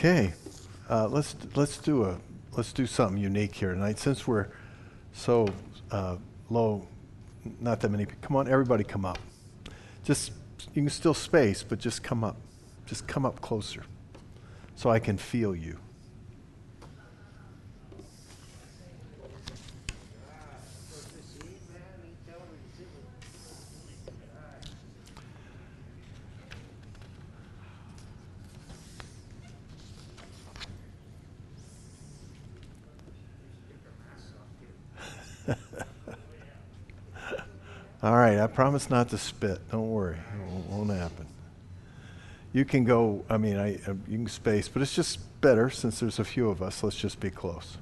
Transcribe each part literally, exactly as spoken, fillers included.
Okay, uh, let's let's do a let's do something unique here tonight. Since we're so uh, low, not that many. Come on, everybody, come up. Just you can still space, but just come up. Just come up closer, so I can feel you. All right, I promise not to spit. Don't worry, it won't, won't happen. You can go, I mean, I, uh, you can space, but it's just better since there's a few of us. Let's just be close.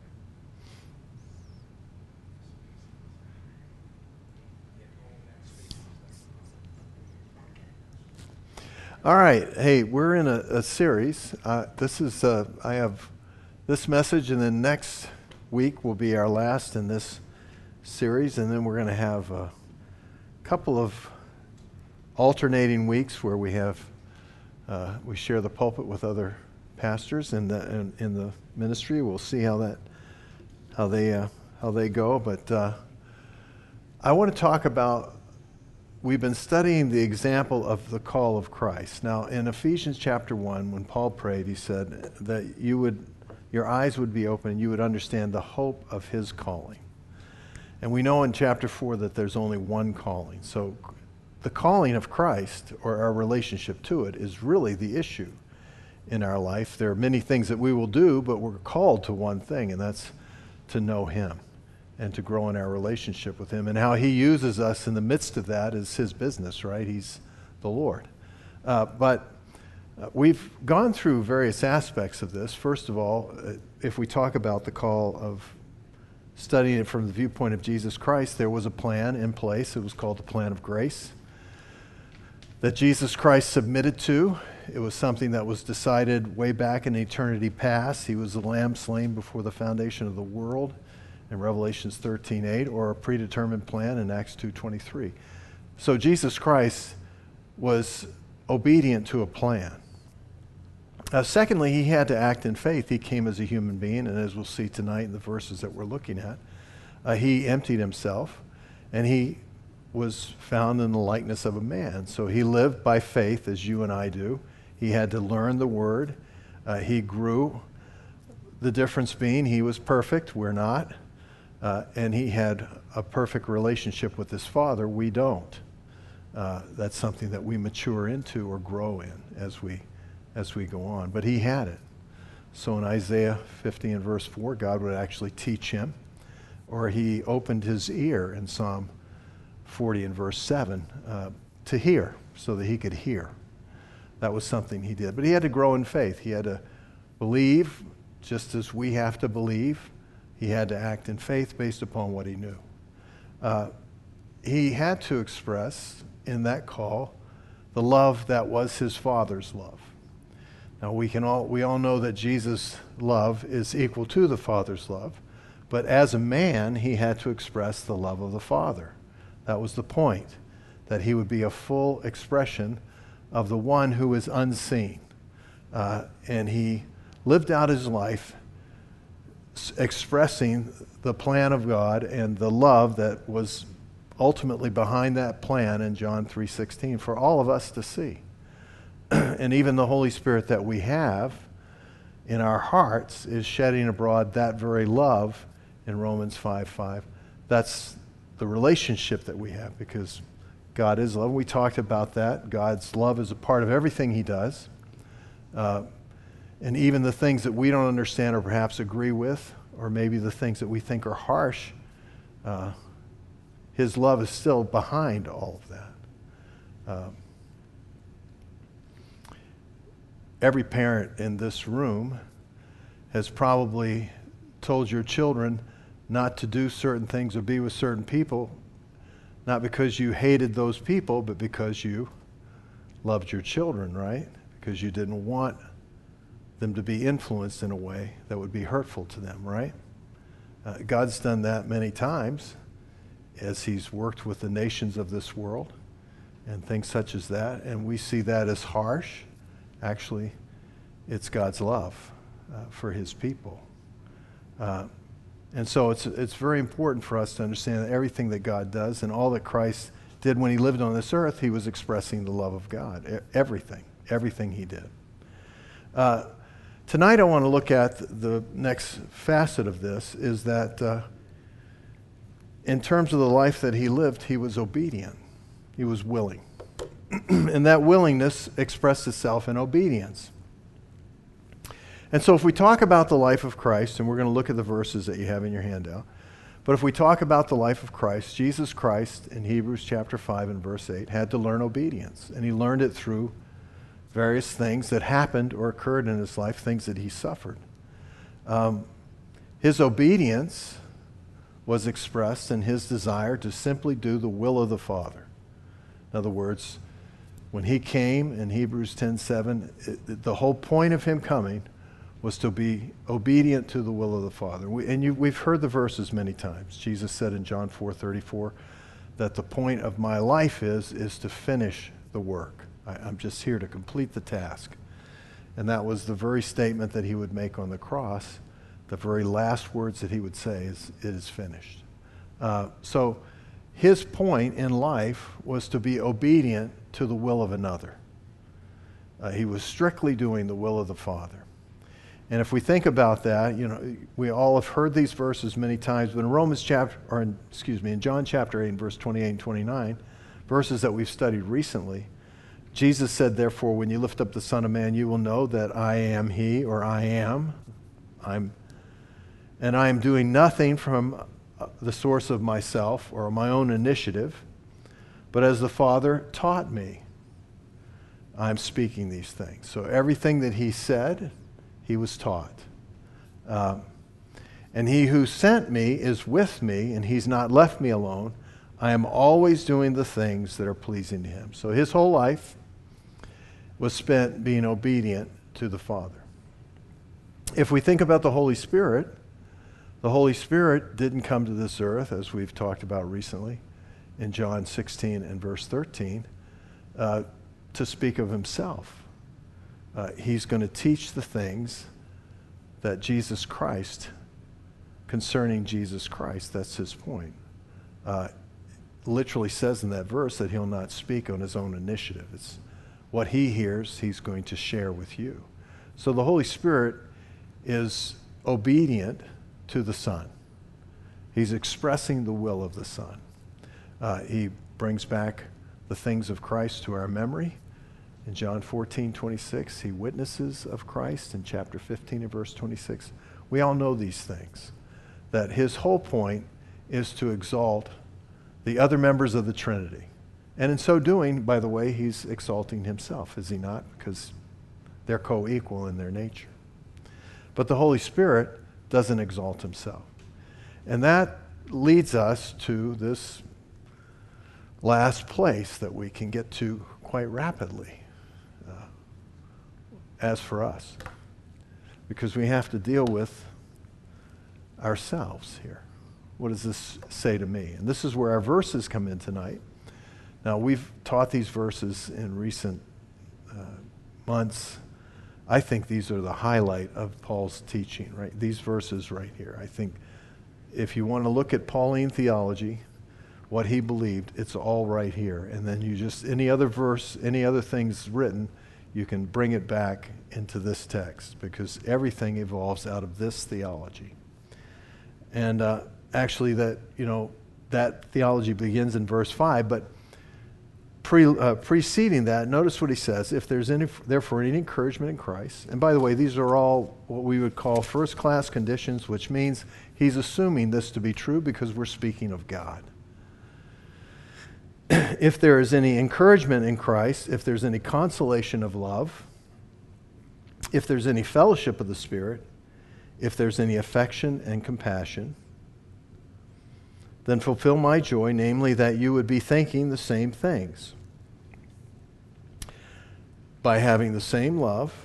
All right, hey, we're in a, a series. Uh, this is, uh, I have this message, and then next week will be our last in this series, and then we're going to have a couple of alternating weeks where we have uh, we share the pulpit with other pastors in the in, in the ministry. We'll see how that how they uh, how they go. But uh, I want to talk about. We've been studying the example of the call of Christ. Now, in Ephesians chapter one, when Paul prayed, he said that you would your eyes would be open and you would understand the hope of his calling. And we know in chapter four that there's only one calling. So the calling of Christ, or our relationship to it, is really the issue in our life. There are many things that we will do, but we're called to one thing, and that's to know him and to grow in our relationship with him. And how he uses us in the midst of that is his business, right? He's the Lord. Uh, but uh, we've gone through various aspects of this. First of all, uh, if we talk about the call of studying it from the viewpoint of Jesus Christ, there was a plan in place. It was called the plan of grace that Jesus Christ submitted to. It was something that was decided way back in eternity past. He was the lamb slain before the foundation of the world in Revelations thirteen eight, or a predetermined plan in Acts two twenty-three. So Jesus Christ was obedient to a plan. Uh, secondly, he had to act in faith. He came as a human being, and as we'll see tonight in the verses that we're looking at, uh, he emptied himself, and he was found in the likeness of a man. So he lived by faith, as you and I do. He had to learn the word. Uh, he grew. The difference being he was perfect, we're not, uh, and he had a perfect relationship with his Father. We don't. Uh, that's something that we mature into or grow in as we as we go on. But he had it. So in Isaiah fifty and verse four, God would actually teach him, or he opened his ear in Psalm forty and verse seven uh, to hear, so that he could hear. That was something he did. But he had to grow in faith. He had to believe, just as we have to believe. He had to act in faith based upon what he knew. Uh, he had to express in that call the love that was his Father's love. Now, we can all we all know that Jesus' love is equal to the Father's love, but as a man, he had to express the love of the Father. That was the point, that he would be a full expression of the one who is unseen. Uh, and he lived out his life s- expressing the plan of God and the love that was ultimately behind that plan in John three sixteen for all of us to see. And even the Holy Spirit that we have in our hearts is shedding abroad that very love in Romans five five. That's the relationship that we have, because God is love. We talked about that. God's love is a part of everything he does. Uh, and even the things that we don't understand or perhaps agree with, or maybe the things that we think are harsh, uh, his love is still behind all of that. Um, Every parent in this room has probably told your children not to do certain things or be with certain people, not because you hated those people, but because you loved your children, right? Because you didn't want them to be influenced in a way that would be hurtful to them, right? Uh, God's done that many times as he's worked with the nations of this world and things such as that, and we see that as harsh. Actually, it's God's love uh, for his people. Uh, and so it's, it's very important for us to understand that everything that God does and all that Christ did when he lived on this earth, he was expressing the love of God. E- everything, everything he did. Uh, tonight I want to look at the next facet of this, is that uh, in terms of the life that he lived, he was obedient. He was willing. And that willingness expressed itself in obedience. And so if we talk about the life of Christ, and we're going to look at the verses that you have in your handout, but if we talk about the life of Christ, Jesus Christ in Hebrews chapter five and verse eight had to learn obedience. And he learned it through various things that happened or occurred in his life, things that he suffered. Um, his obedience was expressed in his desire to simply do the will of the Father. In other words, when he came in Hebrews ten seven, it, the whole point of him coming was to be obedient to the will of the Father. We, and you, we've heard the verses many times. Jesus said in John four thirty-four that the point of my life is, is to finish the work. I, I'm just here to complete the task. And that was the very statement that he would make on the cross. The very last words that he would say is, it is finished. Uh, so his point in life was to be obedient to the will of another. Uh, he was strictly doing the will of the Father. And if we think about that, you know, we all have heard these verses many times, but in Romans chapter, or in, excuse me, in John chapter eight and verse twenty-eight and twenty-nine, verses that we've studied recently, Jesus said, therefore, when you lift up the Son of Man, you will know that I am he, or I am. I'm, and I am doing nothing from the source of myself or my own initiative, but as the Father taught me, I'm speaking these things. So everything that he said, he was taught. Um, and he who sent me is with me, and he's not left me alone. I am always doing the things that are pleasing to him. So his whole life was spent being obedient to the Father. If we think about the Holy Spirit, the Holy Spirit didn't come to this earth, as we've talked about recently, in John sixteen and verse thirteen, uh, to speak of himself. Uh, he's going to teach the things that Jesus Christ, concerning Jesus Christ, that's his point. Uh, literally says in that verse that he'll not speak on his own initiative. It's what he hears, he's going to share with you. So the Holy Spirit is obedient to the Son. He's expressing the will of the Son. Uh, he brings back the things of Christ to our memory. In John fourteen twenty-six, he witnesses of Christ. In chapter fifteen and verse twenty-six, we all know these things. That his whole point is to exalt the other members of the Trinity. And in so doing, by the way, he's exalting himself, is he not? Because they're co-equal in their nature. But the Holy Spirit doesn't exalt himself. And that leads us to this last place that we can get to quite rapidly, uh, as for us, because we have to deal with ourselves here. What does this say to me? And this is where our verses come in tonight. Now, we've taught these verses in recent uh, months. I think these are the highlight of Paul's teaching, right? These verses right here. I think if you want to look at Pauline theology, what he believed, it's all right here. And then you just, any other verse, any other things written, you can bring it back into this text, because everything evolves out of this theology. And uh, actually that, you know, that theology begins in verse five, but Pre, uh, preceding that, notice what he says, if there's any, therefore any encouragement in Christ, and by the way, these are all what we would call first-class conditions, which means he's assuming this to be true because we're speaking of God. If there is any encouragement in Christ, if there's any consolation of love, if there's any fellowship of the Spirit, if there's any affection and compassion, then fulfill my joy, namely that you would be thinking the same things, by having the same love,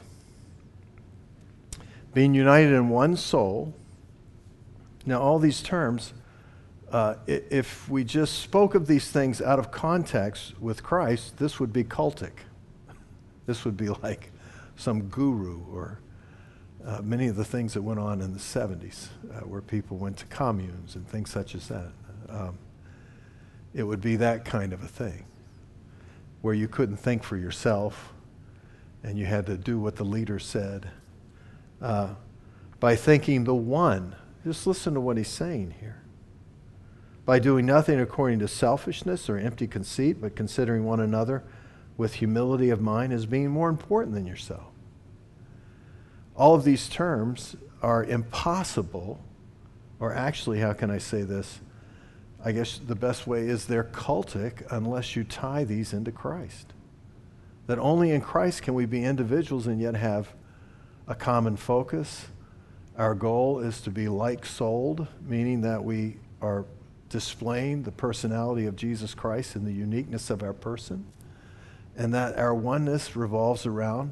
being united in one soul. Now, all these terms, uh, if we just spoke of these things out of context with Christ, this would be cultic. This would be like some guru or uh, many of the things that went on in the seventies uh, where people went to communes and things such as that. Um, it would be that kind of a thing where you couldn't think for yourself and you had to do what the leader said. Uh, by thinking the one, just listen to what he's saying here. By doing nothing according to selfishness or empty conceit, but considering one another with humility of mind as being more important than yourself. All of these terms are impossible, or actually, how can I say this? I guess the best way is they're cultic unless you tie these into Christ. That only in Christ can we be individuals and yet have a common focus. Our goal is to be like-souled, meaning that we are displaying the personality of Jesus Christ and the uniqueness of our person, and that our oneness revolves around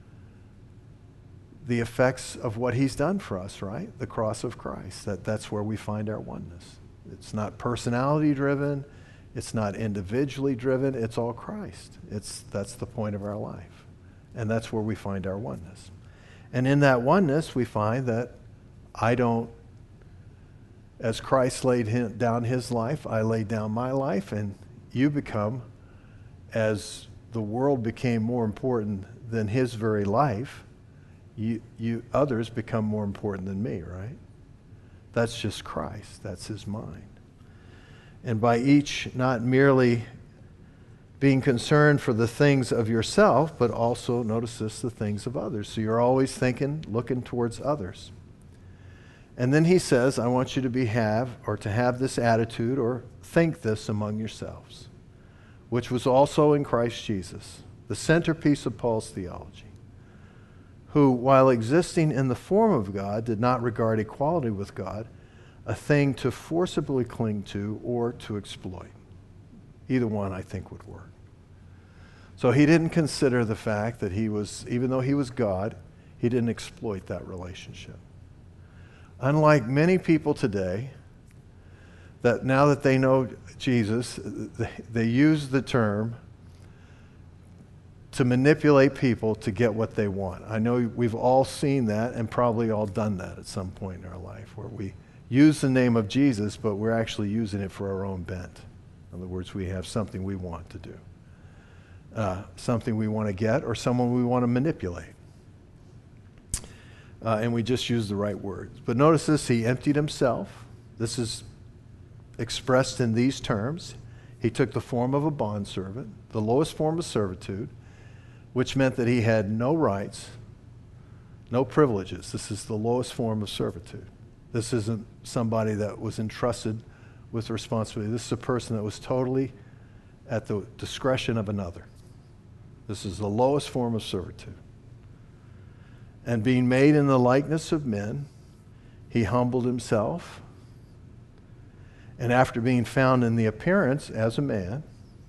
the effects of what he's done for us, right? The cross of Christ. That, that's where we find our oneness. It's not personality-driven. It's not individually driven. It's all Christ. It's, that's the point of our life. And that's where we find our oneness. And in that oneness, we find that I don't, as Christ laid him, down his life, I laid down my life, and you become, as the world became more important than his very life, you, you others become more important than me, right? That's just Christ. That's his mind. And by each not merely being concerned for the things of yourself, but also, notice this, the things of others. So you're always thinking, looking towards others. And then he says, I want you to be have, or to have this attitude, or think this among yourselves, which was also in Christ Jesus, the centerpiece of Paul's theology, who, while existing in the form of God, did not regard equality with God a thing to forcibly cling to or to exploit. Either one, I think, would work. So he didn't consider the fact that he was, even though he was God, he didn't exploit that relationship. Unlike many people today, that now that they know Jesus, they, they use the term to manipulate people to get what they want. I know we've all seen that and probably all done that at some point in our life, where we use the name of Jesus, but we're actually using it for our own bent. In other words, we have something we want to do, uh, something we want to get, or someone we want to manipulate. Uh, and we just use the right words. But notice this, he emptied himself. This is expressed in these terms. He took the form of a bondservant, the lowest form of servitude, which meant that he had no rights, no privileges. This is the lowest form of servitude. This isn't somebody that was entrusted with responsibility. This is a person that was totally at the discretion of another. This is the lowest form of servitude. And being made in the likeness of men, he humbled himself. And after being found in the appearance as a man,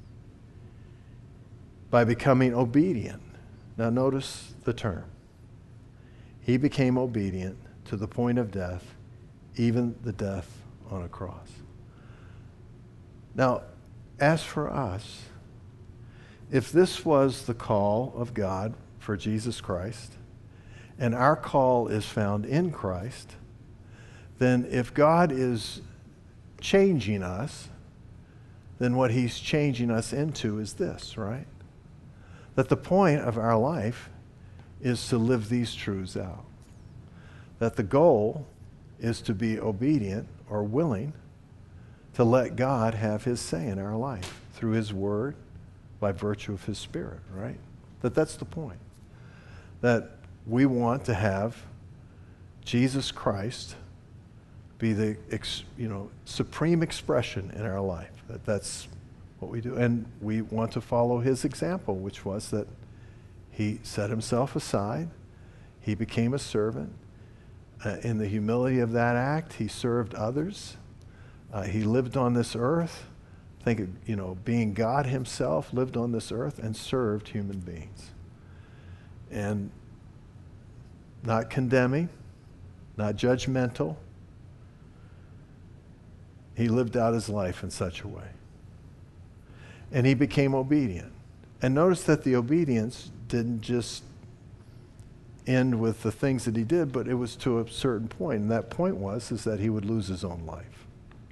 by becoming obedient. Now notice the term. He became obedient to the point of death, even the death on a cross. Now, as for us, if this was the call of God for Jesus Christ, and our call is found in Christ, then if God is changing us, then what he's changing us into is this, right? That the point of our life is to live these truths out. That the goal is to be obedient or willing to let God have his say in our life through his word, by virtue of his Spirit, right? That that's the point. That we want to have Jesus Christ be the ex, you know, supreme expression in our life. That that's what we do. And we want to follow his example, which was that he set himself aside. He became a servant. Uh, in the humility of that act, he served others. Uh, he lived on this earth. Think of, you know, being God himself, lived on this earth and served human beings. And not condemning, not judgmental. He lived out his life in such a way. And he became obedient. And notice that the obedience didn't just end with the things that he did, but it was to a certain point, and that point was is that he would lose his own life.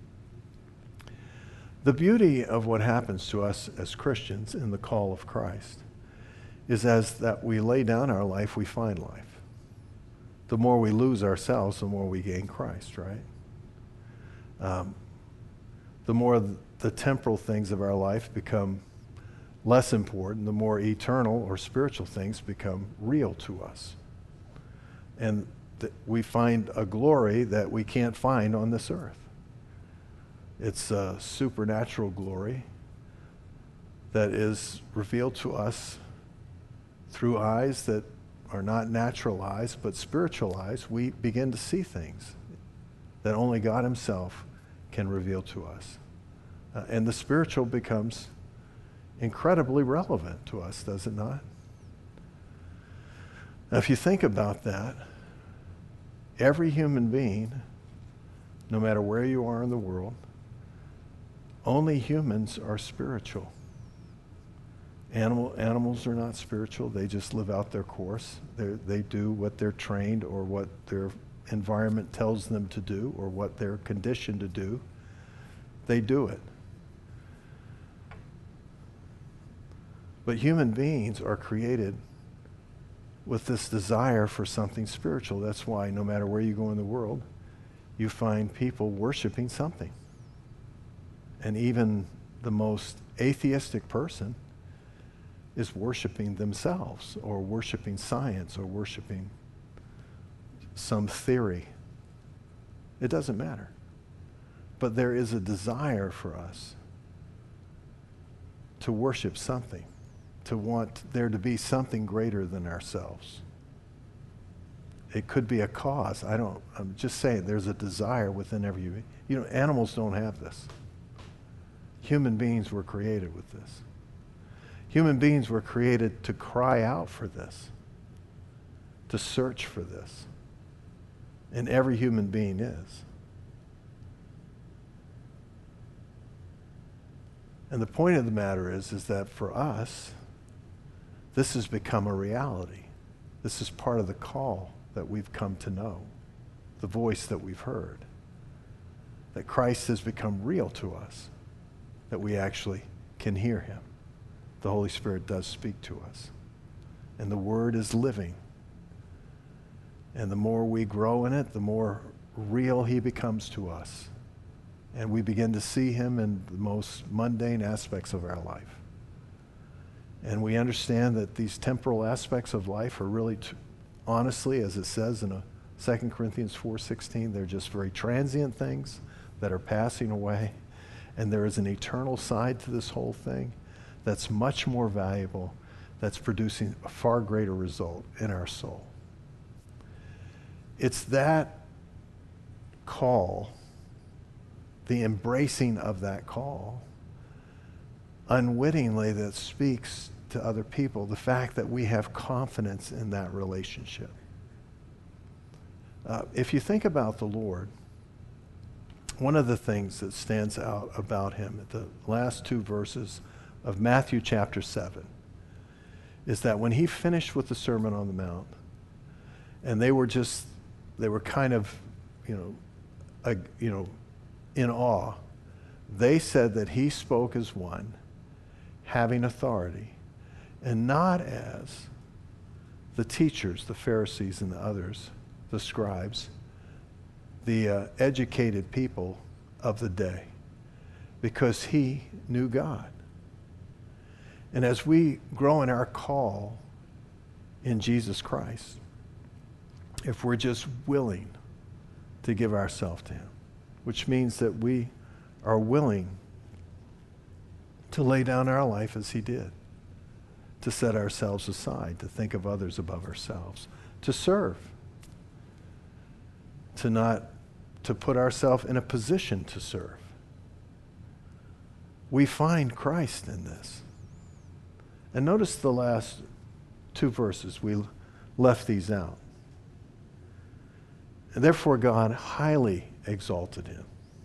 The beauty of what happens to us as Christians in the call of Christ is as that we lay down our life, we find life. The more we lose ourselves, the more we gain Christ, right? Um, the more th- the temporal things of our life become less important, the more eternal or spiritual things become real to us. And th- we find a glory that we can't find on this earth. It's a supernatural glory that is revealed to us through eyes that are not natural eyes, but spiritual eyes. We begin to see things that only God himself can reveal to us. Uh, and the spiritual becomes incredibly relevant to us, does it not? Now, if you think about that, every human being, no matter where you are in the world, only humans are spiritual. Animal, animals are not spiritual. They just live out their course. They're, they do what they're trained or what their environment tells them to do or what they're conditioned to do. They do it. But human beings are created with this desire for something spiritual. That's why no matter where you go in the world, you find people worshiping something. And even the most atheistic person is worshiping themselves or worshiping science or worshiping some theory. It doesn't matter. But there is a desire for us to worship something, to want there to be something greater than ourselves. It could be a cause. I don't, I'm just saying there's a desire within every, you know, animals don't have this. Human beings were created with this. Human beings were created to cry out for this, to search for this. And every human being is. And the point of the matter is, is that for us, this has become a reality. This is part of the call that we've come to know, the voice that we've heard, that Christ has become real to us, that we actually can hear him. The Holy Spirit does speak to us. And the Word is living. And the more we grow in it, the more real he becomes to us. And we begin to see him in the most mundane aspects of our life. And we understand that these temporal aspects of life are really, t- honestly, as it says in a Second Corinthians four sixteen, they're just very transient things that are passing away. And there is an eternal side to this whole thing that's much more valuable, that's producing a far greater result in our soul. It's that call, the embracing of that call, unwittingly that speaks to other people, the fact that we have confidence in that relationship. Uh, if you think about the Lord, one of the things that stands out about him at the last two verses of Matthew chapter seven is that when he finished with the Sermon on the Mount, and they were just, they were kind of, you know, uh, you know, in awe, they said that he spoke as one having authority, and not as the teachers, the Pharisees and the others, the scribes, the uh, educated people of the day, because he knew God. And as we grow in our call in Jesus Christ, if we're just willing to give ourselves to him, which means that we are willing to lay down our life as he did, to set ourselves aside, to think of others above ourselves, to serve, to not, to put ourselves in a position to serve. We find Christ in this. And notice the last two verses. We left these out. And therefore God highly exalted him.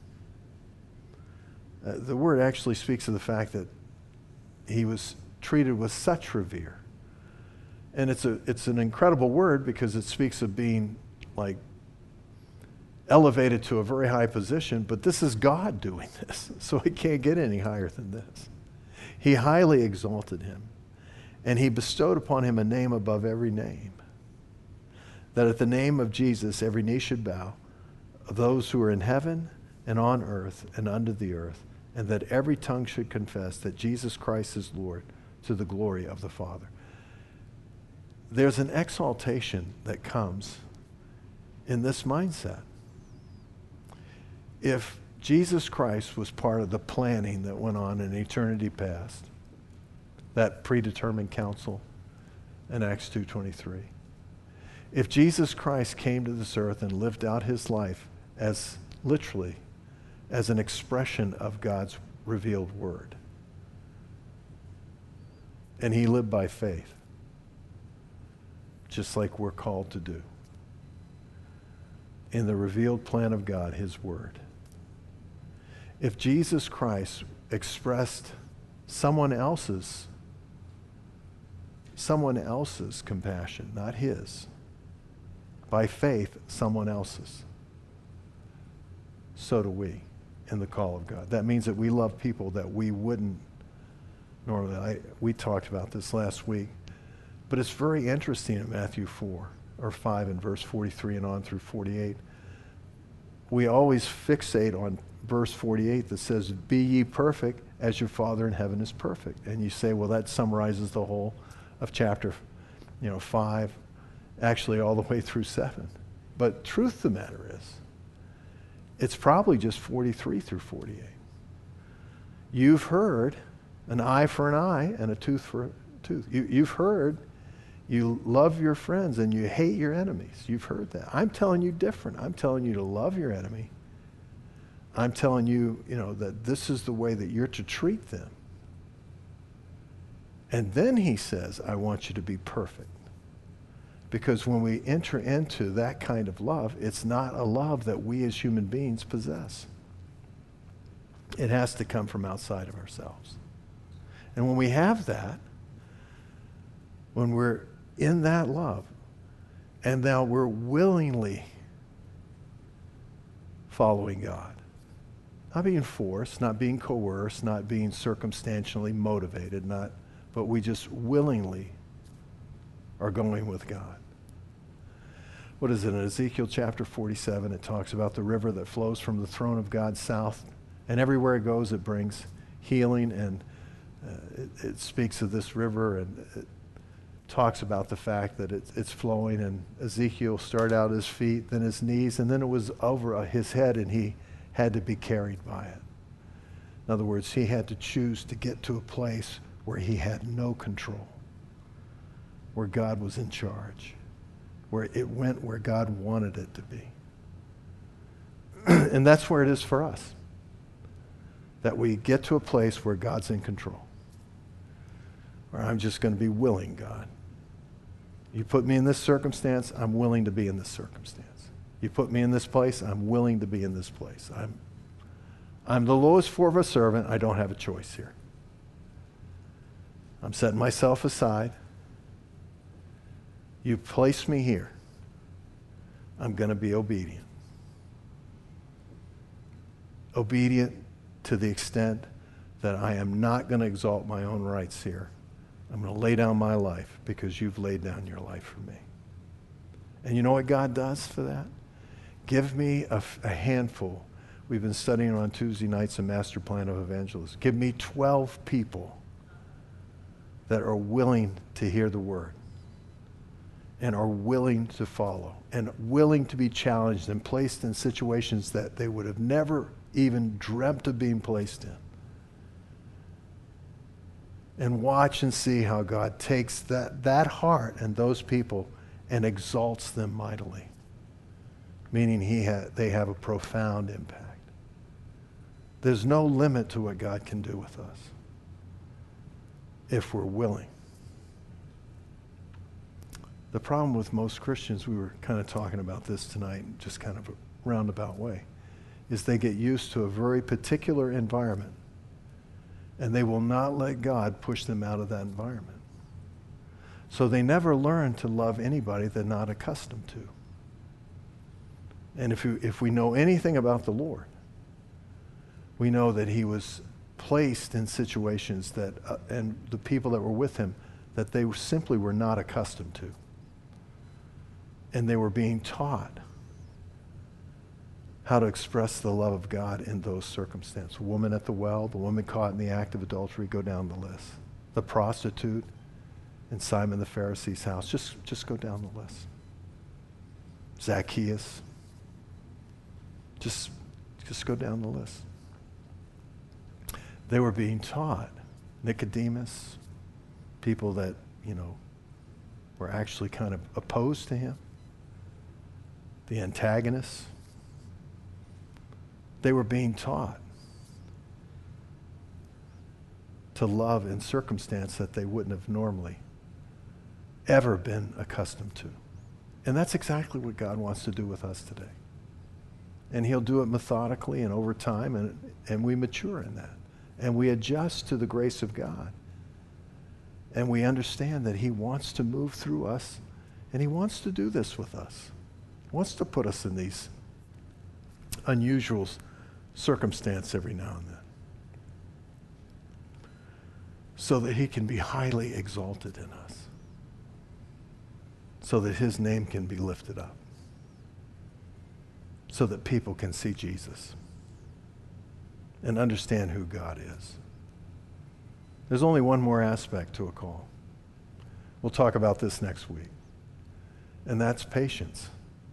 Uh, the word actually speaks of the fact that he was treated with such revere And it's a it's an incredible word because it speaks of being like elevated to a very high position, but this is God doing this, so it can't get any higher than this. He highly exalted him, and he bestowed upon him a name above every name, that at the name of Jesus every knee should bow, those who are in heaven and on earth and under the earth, and that every tongue should confess that Jesus Christ is Lord, to the glory of the Father. There's an exaltation that comes in this mindset. If Jesus Christ was part of the planning that went on in eternity past, that predetermined counsel in Acts two twenty-three, if Jesus Christ came to this earth and lived out his life as literally as an expression of God's revealed word, and he lived by faith, just like we're called to do, in the revealed plan of God, his word. If Jesus Christ expressed someone else's, someone else's compassion, not his, by faith, someone else's, so do we in the call of God. That means that we love people that we wouldn't normally. I, we talked about this last week, but it's very interesting in Matthew four or five and verse forty-three and on through forty-eight. We always fixate on verse forty-eight that says, "Be ye perfect as your Father in heaven is perfect." And you say, well, that summarizes the whole of chapter, you know, five, actually all the way through seven. But truth of the matter is, it's probably just forty-three through forty-eight. You've heard an eye for an eye and a tooth for a tooth. You, you've heard you love your friends and you hate your enemies. You've heard that. I'm telling you different. I'm telling you to love your enemy. I'm telling you, you know, that this is the way that you're to treat them. And then he says, I want you to be perfect. Because when we enter into that kind of love, it's not a love that we as human beings possess. It has to come from outside of ourselves. And when we have that, when we're in that love, and now we're willingly following God, not being forced, not being coerced, not being circumstantially motivated, not, but we just willingly are going with God. What is it in Ezekiel chapter forty-seven? It talks about the river that flows from the throne of God south, and everywhere it goes, it brings healing, and uh, it, it speaks of this river, and it talks about the fact that it, it's flowing, and Ezekiel started out his feet, then his knees, and then it was over his head, and he had to be carried by it. In other words, he had to choose to get to a place where he had no control, where God was in charge, where it went where God wanted it to be. And that's where it is for us, that we get to a place where God's in control, where I'm just going to be willing, God. You put me in this circumstance, I'm willing to be in this circumstance. You put me in this place, I'm willing to be in this place. I'm, I'm the lowest form of a servant. I don't have a choice here. I'm setting myself aside. You placed me here. I'm going to be obedient. Obedient to the extent that I am not going to exalt my own rights here. I'm going to lay down my life because you've laid down your life for me. And you know what God does for that? Give me a, a handful. We've been studying on Tuesday nights a master plan of evangelists. Give me twelve people that are willing to hear the word and are willing to follow and willing to be challenged and placed in situations that they would have never even dreamt of being placed in. And watch and see how God takes that, that heart and those people and exalts them mightily. Meaning he ha- they have a profound impact. There's no limit to what God can do with us if we're willing. The problem with most Christians, we were kind of talking about this tonight in just kind of a roundabout way, is they get used to a very particular environment, and they will not let God push them out of that environment. So they never learn to love anybody they're not accustomed to. And if we, if we know anything about the Lord, we know that he was placed in situations that, uh, and the people that were with him, that they simply were not accustomed to. And they were being taught how to express the love of God in those circumstances. A woman at the well, the woman caught in the act of adultery, go down the list. The prostitute in Simon the Pharisee's house, just, just go down the list. Zacchaeus, just, just go down the list. They were being taught. Nicodemus, people that, you know, were actually kind of opposed to him. The antagonists. They were being taught to love in circumstance that they wouldn't have normally ever been accustomed to. And that's exactly what God wants to do with us today. And he'll do it methodically and over time, and, and we mature in that. And we adjust to the grace of God. And we understand that he wants to move through us, and he wants to do this with us. He wants to put us in these unusual circumstances every now and then, so that he can be highly exalted in us, so that his name can be lifted up, so that people can see Jesus and understand who God is. There's only one more aspect to a call. We'll talk about this next week, and that's patience,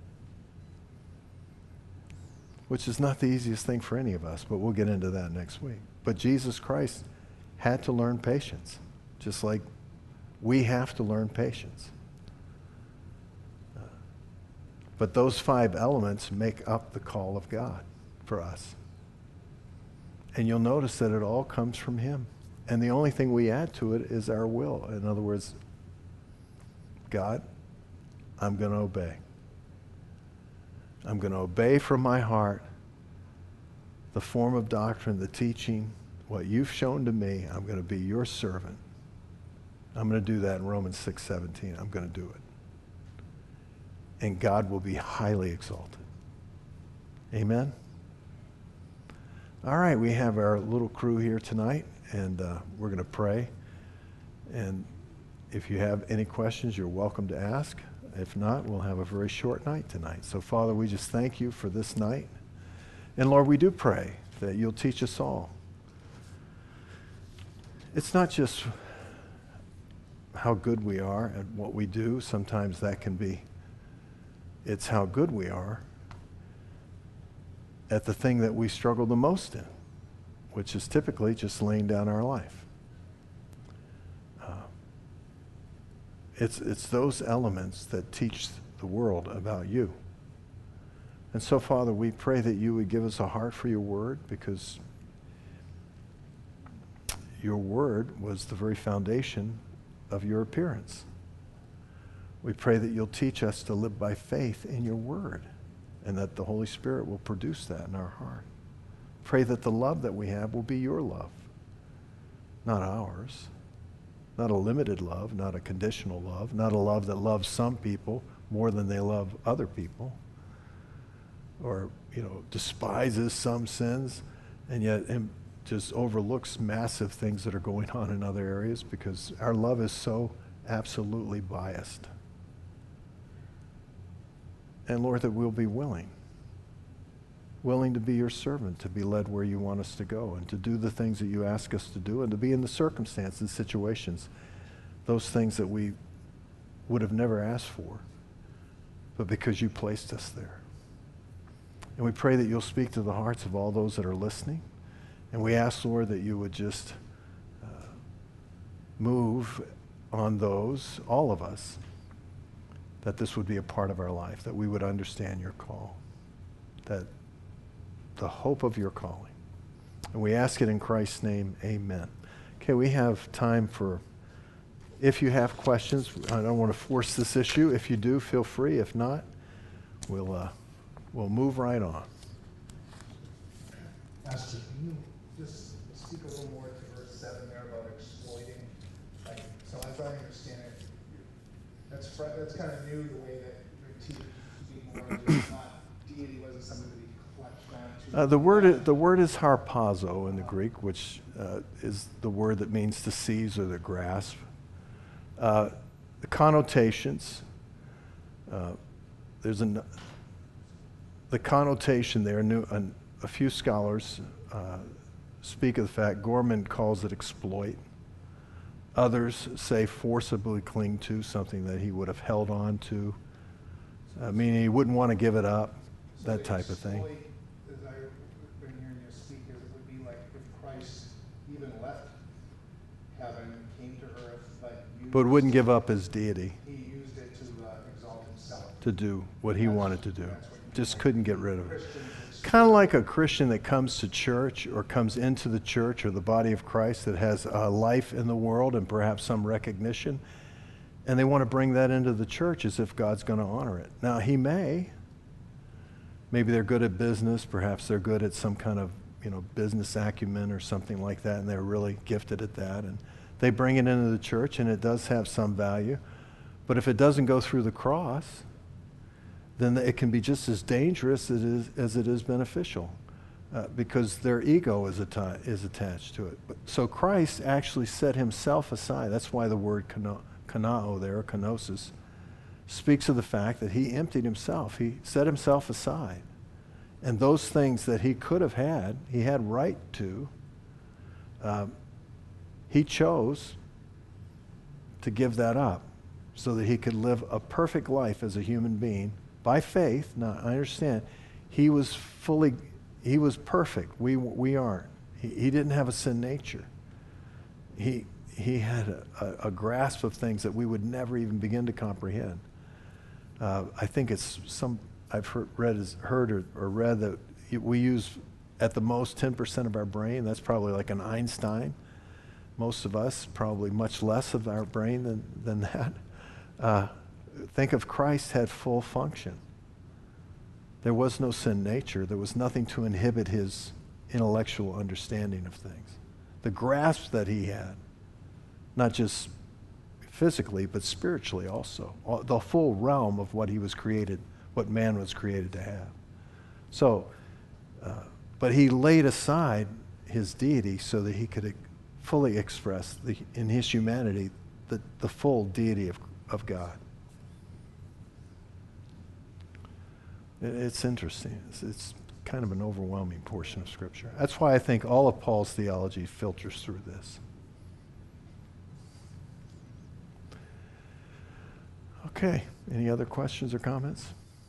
which is not the easiest thing for any of us, but we'll get into that next week. But Jesus Christ had to learn patience, just like we have to learn patience. Uh, but those five elements make up the call of God for us. And you'll notice that it all comes from him. And the only thing we add to it is our will. In other words, God, I'm going to obey. I'm going to obey from my heart the form of doctrine, the teaching, what you've shown to me. I'm going to be your servant. I'm going to do that in Romans six seventeen. I'm going to do it. And God will be highly exalted. Amen? All right, we have our little crew here tonight, and uh, we're going to pray. And if you have any questions, you're welcome to ask. If not, we'll have a very short night tonight. So, Father, we just thank you for this night. And, Lord, we do pray that you'll teach us all. It's not just how good we are at what we do. Sometimes that can be, it's how good we are at the thing that we struggle the most in, which is typically just laying down our life. Uh, it's, it's those elements that teach the world about you. And so, Father, we pray that you would give us a heart for your word, because your word was the very foundation of your appearance. We pray that you'll teach us to live by faith in your word, and that the Holy Spirit will produce that in our heart. Pray that the love that we have will be your love, not ours. Not a limited love, not a conditional love, not a love that loves some people more than they love other people, or, you know, despises some sins and yet just overlooks massive things that are going on in other areas, because our love is so absolutely biased. And Lord, that we'll be willing, willing to be your servant, to be led where you want us to go, and to do the things that you ask us to do, and to be in the circumstances, situations, those things that we would have never asked for, but because you placed us there. And we pray that you'll speak to the hearts of all those that are listening. And we ask, Lord, that you would just uh, move on those, all of us, that this would be a part of our life, that we would understand your call, that the hope of your calling. And we ask it in Christ's name, amen. Okay, we have time for, if you have questions. I don't want to force this issue. If you do, feel free. If not, we'll, uh, we'll move right on. Pastor, can you just speak a little more to verse seven there about exploiting? Like, so as I understand it, that's fr- that's kind of new, the way that the T used to be more just not, deity wasn't something to be clutched onto. Uh, the word i- the word is harpazo in the Greek, which uh, is the word that means to seize or to grasp. Uh, the connotations. Uh, there's an the connotation there. New, an, a few scholars uh, speak of the fact. Gorman calls it exploit. Others say forcibly cling to, something that he would have held on to. I mean, he wouldn't want to give it up, So that the type of thing. exploit, as I've been hearing you speak, is it would be like if Christ even left heaven, came to earth, but used, But wouldn't give up his deity he used it to uh, exalt himself. to do what he That's- wanted to do. that's what you Just like couldn't get rid of it. Christians Kind of like a Christian that comes to church or comes into the church or the body of Christ that has a life in the world and perhaps some recognition, and they want to bring that into the church as if God's going to honor it. Now, he may. Maybe they're good at business. Perhaps they're good at some kind of, you know, business acumen or something like that, and they're really gifted at that. And they bring it into the church, and it does have some value. But if it doesn't go through the cross, then it can be just as dangerous as it is, as it is beneficial, uh, because their ego is, atti- is attached to it. But, so Christ actually set himself aside. That's why the word kano- kanao there, kenosis, speaks of the fact that he emptied himself. He set himself aside. And those things that he could have had, he had right to, um, he chose to give that up so that he could live a perfect life as a human being by faith. Now, I understand, he was fully, he was perfect. We, we aren't. He, he didn't have a sin nature. He, he had a, a, a grasp of things that we would never even begin to comprehend. Uh, I think it's some, I've heard, read, is, heard or, or read that we use at the most ten percent of our brain. That's probably like an Einstein. Most of us, probably much less of our brain than, than that. Uh, think of Christ had full function. There was no sin nature. There was nothing to inhibit his intellectual understanding of things. The grasp that he had, not just physically, but spiritually also. All, the full realm of what he was created, what man was created to have. So, uh, but he laid aside his deity so that he could fully express the, in his humanity the, the full deity of, of God. It, it's interesting. It's, it's kind of an overwhelming portion of Scripture. That's why I think all of Paul's theology filters through this. Okay, any other questions or comments?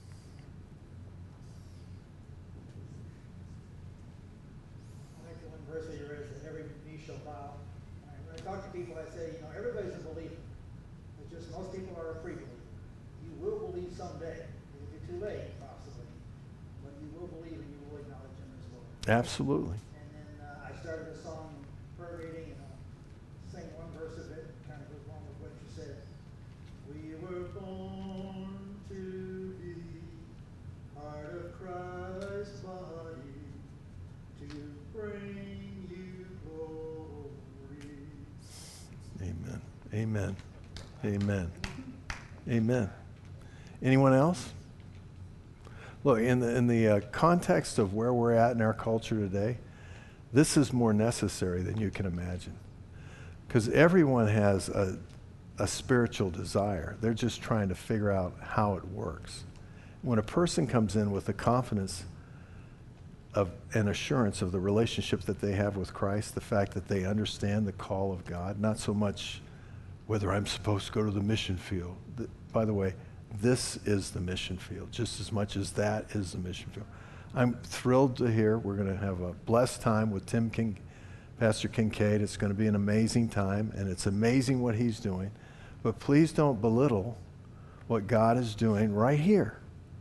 I like the one verse that you read, that every knee shall bow. When I talk to people, I say, you know, everybody's a believer. It's just most people are a pre-believer. You will believe someday. It'll be too late, possibly. But you will believe and you will acknowledge him as Lord. Absolutely. And then uh, I started a song, prayer reading, and I'll sing one verse of it, kind of goes along with what you said. We were born to be part of Christ's body, to bring you glory. Amen. Amen. Amen. Amen. Anyone else? Look, in the, in the uh, context of where we're at in our culture today, this is more necessary than you can imagine. Because everyone has a, a spiritual desire. They're just trying to figure out how it works. When a person comes in with the confidence of an assurance of the relationship that they have with Christ, the fact that they understand the call of God, not so much whether I'm supposed to go to the mission field. The, by the way, this is the mission field, just as much as that is the mission field. I'm thrilled to hear we're going to have a blessed time with Tim King, Pastor Kincaid. It's going to be an amazing time, and it's amazing what he's doing. But please don't belittle what God is doing right here,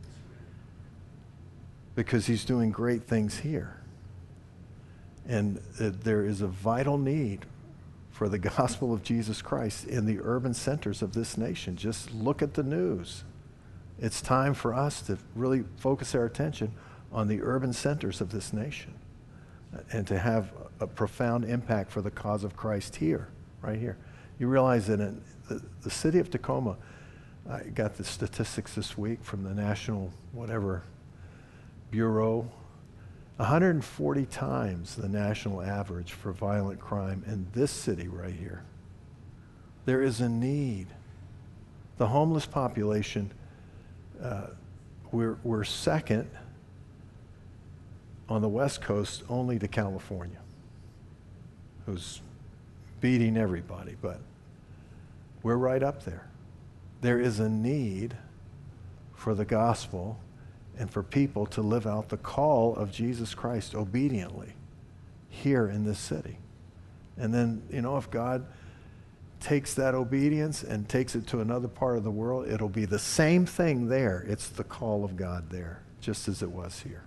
because he's doing great things here. And uh, there is a vital need for the gospel of Jesus Christ in the urban centers of this nation. Just look at the news. It's time for us to really focus our attention on the urban centers of this nation and to have a profound impact for the cause of Christ here, right here. You realize that in the, the city of Tacoma, I got the statistics this week from the National whatever Bureau. one hundred forty times the national average for violent crime in this city right here. There is a need. The homeless population, uh, we're, we're second on the West Coast only to California, who's beating everybody, but we're right up there. There is a need for the gospel and for people to live out the call of Jesus Christ obediently here in this city. And then, you know, if God takes that obedience and takes it to another part of the world, it'll be the same thing there. It's the call of God there, just as it was here.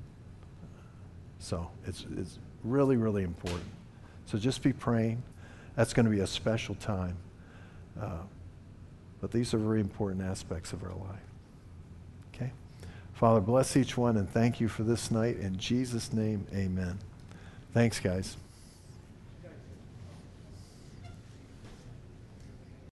So it's, it's really, really important. So just be praying. That's going to be a special time. Uh, but these are very important aspects of our life. Okay? Father, bless each one and thank you for this night. In Jesus' name, amen. Thanks, guys.